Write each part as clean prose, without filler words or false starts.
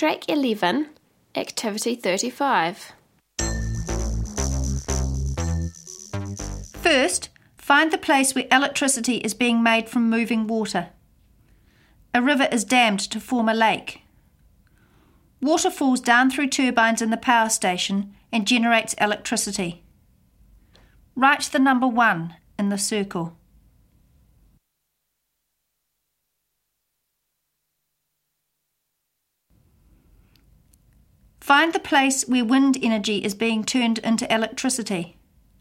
Track 11, Activity 35. First, find the place where electricity is being made from moving water. A river is dammed to form a lake. Water falls down through turbines in the power station and generates electricity. Write the number 1 in the circle. Find the place where wind energy is being turned into electricity.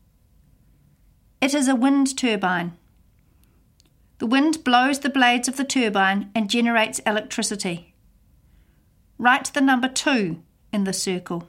It is a wind turbine. The wind blows the blades of the turbine and generates electricity. Write the number 2 in the circle.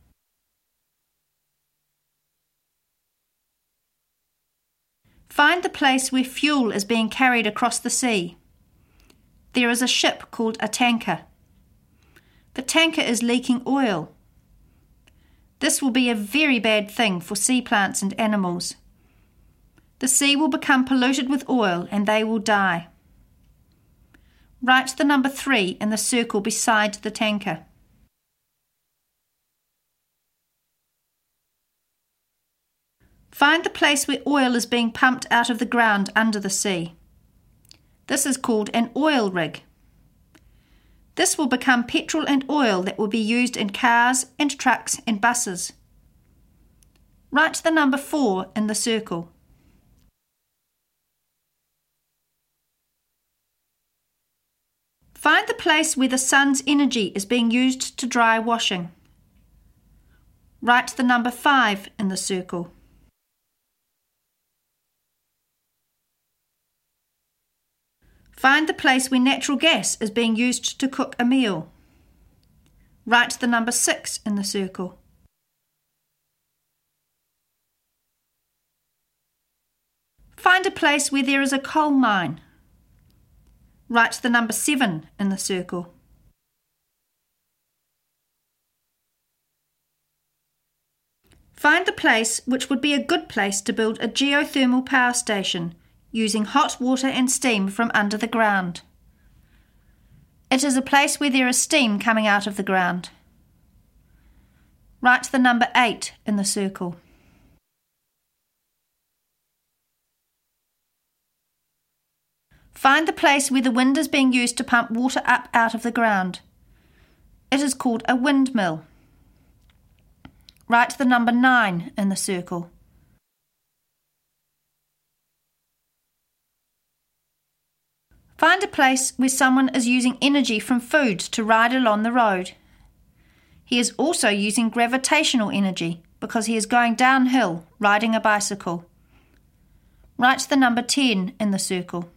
Find the place where fuel is being carried across the sea. There is a ship called a tanker. The tanker is leaking oil. This will be a very bad thing for sea plants and animals. The sea will become polluted with oil and they will die. Write the number 3 in the circle beside the tanker. Find the place where oil is being pumped out of the ground under the sea. This is called an oil rig. This will become petrol and oil that will be used in cars and trucks and buses. Write the number 4 in the circle. Find the place where the sun's energy is being used to dry washing. Write the number 5 in the circle. Find the place where natural gas is being used to cook a meal. Write the number 6 in the circle. Find a place where there is a coal mine. Write the number 7 in the circle. Find the place which would be a good place to build a geothermal power station using hot water and steam from under the ground. It is a place where there is steam coming out of the ground. Write the number 8 in the circle. Find the place where the wind is being used to pump water up out of the ground. It is called a windmill. Write the number 9 in the circle. Find a place where someone is using energy from food to ride along the road. He is also using gravitational energy because he is going downhill riding a bicycle. Write the number 10 in the circle.